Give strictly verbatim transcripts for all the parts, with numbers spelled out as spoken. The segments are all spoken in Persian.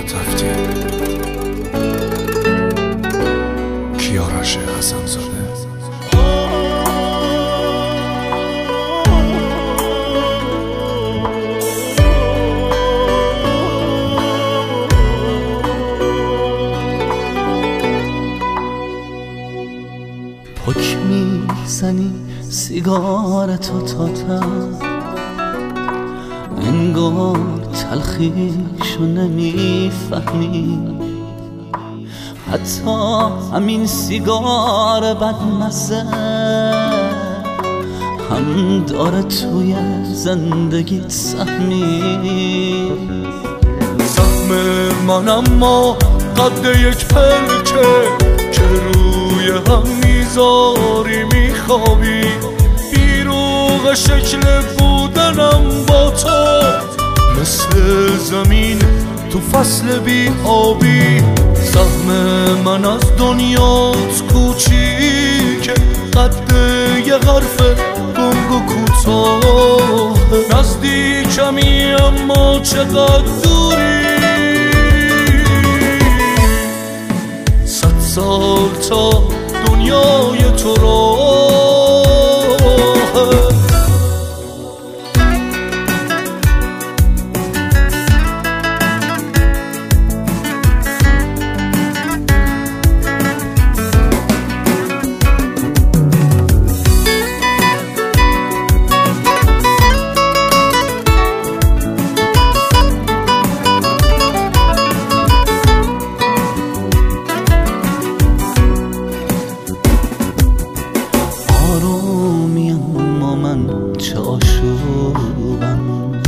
تفتی کیارش حسن زاده. پک میزنی سیگارتو تا ته، انگار تلخیشو نمیفهمی، حتی همین سیگار بدمزه هم داره توی زندگیت سهمی. سهم من اما قد یک پلکه که روی هم میذاری میخوابی، بیروغ شکل بودنم با تو مثل زمین تو فصل بی آبی. سهم من از دنیات کوچیکه قد یه حرف گنگ و کوتاه، نزدیکمی اما چقدر دوری. صد سال تا دنیای تو راه. چه آشوبم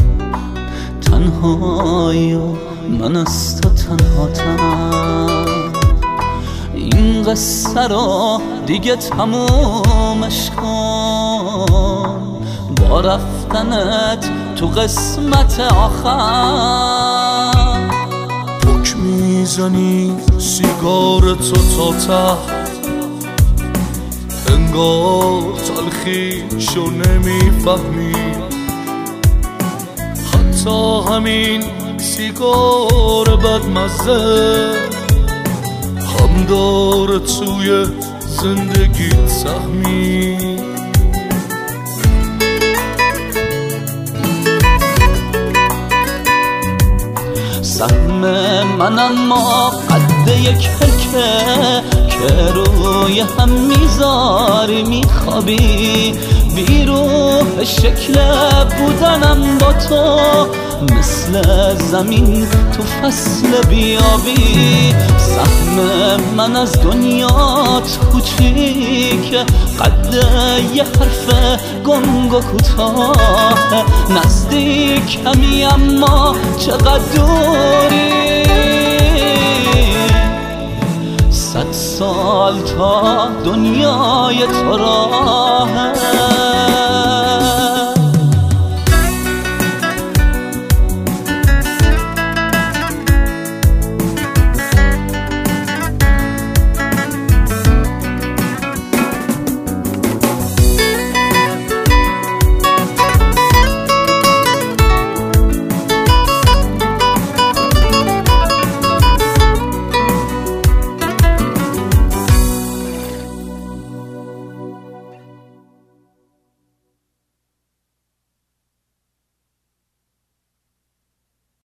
تنهایی و من از تو تنهاتم، این قصه را دیگه تمومش کن با رفتنت تو قسمت آخر. پک میزنی سیگارتو تا ته، انگار تلخیشو نمیفهمی، حتی همین سیگار بدمزه هم داره توی زندگیت سهمی. سهم من اما قد یک پلکه که روی هم میذاری میخوابی، بیروح شکل بودنم با تو مثل زمین تو فصل بیابی. سهم من از دنیات کوچیکه قد یه حرف گنگ و کوتاه، نزدیکمی اما چقدر دوری. صد سال تا دنیای تو راه.